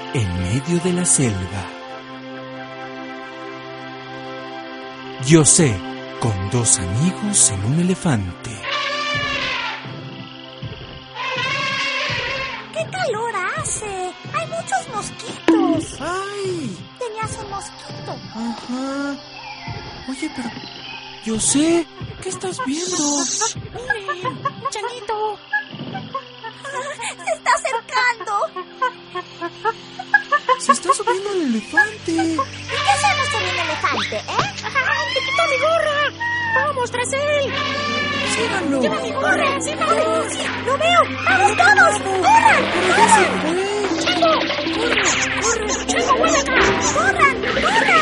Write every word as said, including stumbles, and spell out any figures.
en medio de la selva. José con dos amigos en un elefante. ¡Qué calor hace! ¡Hay muchos mosquitos! ¡Ay! Tenías un mosquito. Ajá. Oye, pero... José, ¿qué estás viendo? ¡Miren! ¡Chanito! ¡Se está acercando! Se está subiendo el elefante. ¿Y qué hacemos con un elefante, eh? ¡Ay, te quitó mi gorra! ¡Vamos tras él! ¡Síganlo! ¡Lleva mi gorra! ¡Síganlo! ¡Sí, lo veo! ¡Vamos todos! ¡Corran! ¡Pero ya se fue! ¡Chango! ¡Corre! ¡Corre! ¡Chango, vuelve acá! ¡Corran! ¡Corran!